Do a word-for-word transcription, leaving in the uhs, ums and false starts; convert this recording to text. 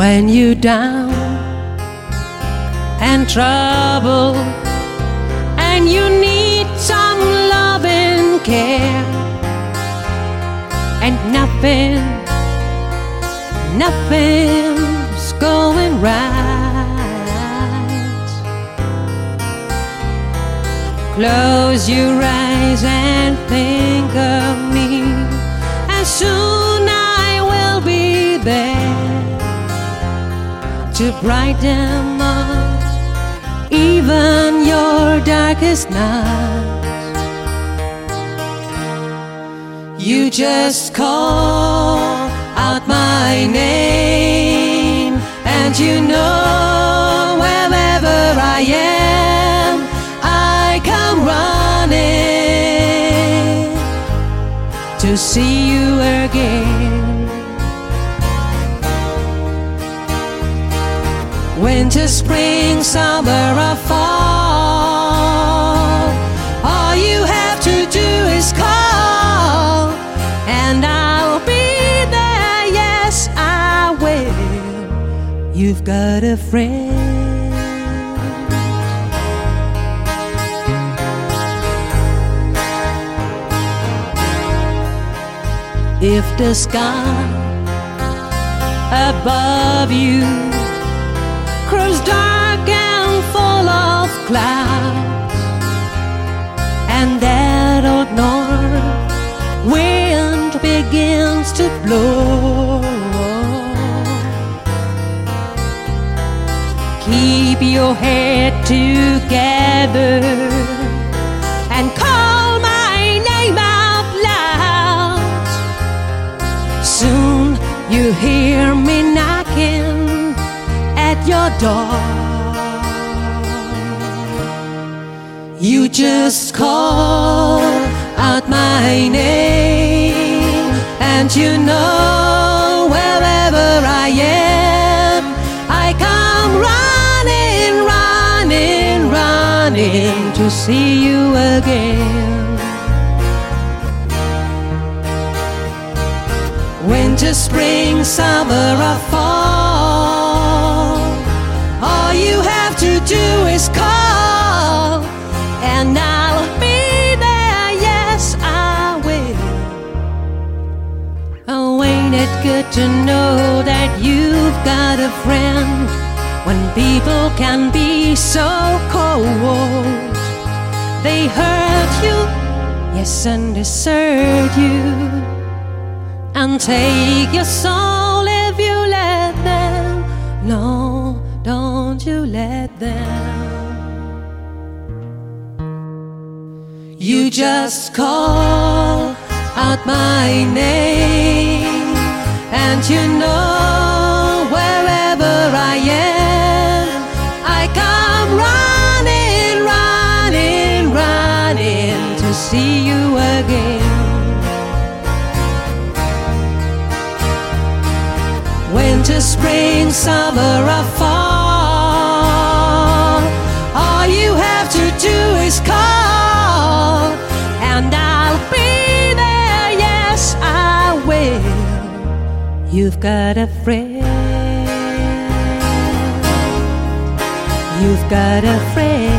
when you're down and trouble, and you need some love and care, and nothing, nothing's going right. Close your eyes and think of me, and soon I will be there to brighten up even your darkest night. You just call out my name, and you know wherever I am, I come running to see you again. Winter, spring, summer or fall, all you have to do is call, and I'll be there, yes I will. You've got a friend. If the sky above you grows dark and full of clouds, and that old north wind begins to blow, keep your head together and call my name out loud. Soon you hear me knocking at your door. You just call out my name, and you know wherever I am, I come running, running, running to see you again. Winter, spring, summer or fall, all you have to do is call, and I'll be there, yes I will. Oh, ain't it good to know that you've got a friend when people can be so cold? They hurt you, yes, and desert you, and take your soul if you let them. No, don't you let them. You just call out my name, and you know wherever I am, I come running, running, running to see you again. Winter, spring, summer or fall, all you have to do is call, and I'll be there, yes I will. You've got a friend. You've got a friend.